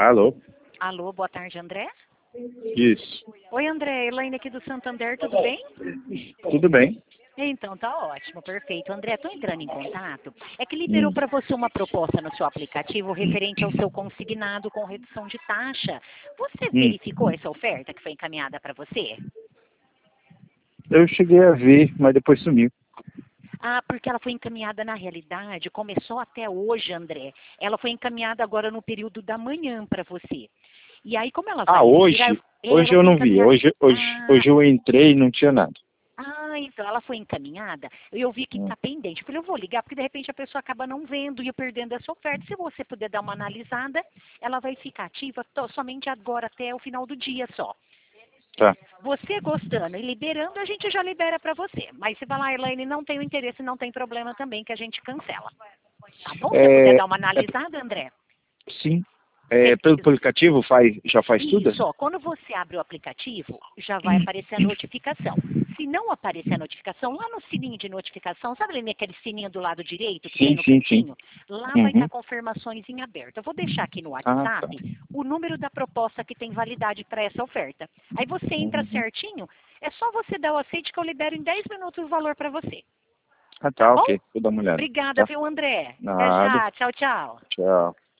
Alô? Alô, boa tarde, André. Isso. Oi, André, Elaine aqui do Santander, tudo bem? Tudo bem? Então, tá ótimo, perfeito. André, tô entrando em contato. É que liberou para você uma proposta no seu aplicativo referente ao seu consignado com redução de taxa. Você verificou essa oferta que foi encaminhada para você? Eu cheguei a ver, mas depois sumiu. Ah, porque ela foi encaminhada na realidade, começou até hoje, André. Ela foi encaminhada agora no período da manhã para você. E aí, como ela vai expirar, Hoje? Hoje ela eu foi não vi. encaminhada. Hoje eu entrei e não tinha nada. Então ela foi encaminhada. Eu vi que está pendente. Eu falei, eu vou ligar, porque de repente a pessoa acaba não vendo e eu perdendo essa oferta. Se você puder dar uma analisada, ela vai ficar ativa somente agora até o final do dia só. Tá. Você gostando e liberando, a gente já libera para você. Mas se falar, Elaine, não tem o interesse, não tem problema também, que a gente cancela. Tá bom? Se você puder dar uma analisada, André? Sim. Pelo aplicativo já faz tudo? Isso, ó, quando você abre o aplicativo, já vai aparecer a notificação. Se não aparecer a notificação, lá no sininho de notificação, sabe ali aquele sininho do lado direito que tem no cantinho? Lá vai estar confirmações em aberto. Eu vou deixar aqui no WhatsApp o número da proposta que tem validade para essa oferta. Aí você entra certinho, é só você dar o aceite que eu libero em 10 minutos o valor para você. Tá, Bom? ok. Vou dar uma olhada. Obrigada, Tá? viu, André? Até Nada. já. Tchau, tchau. Tchau.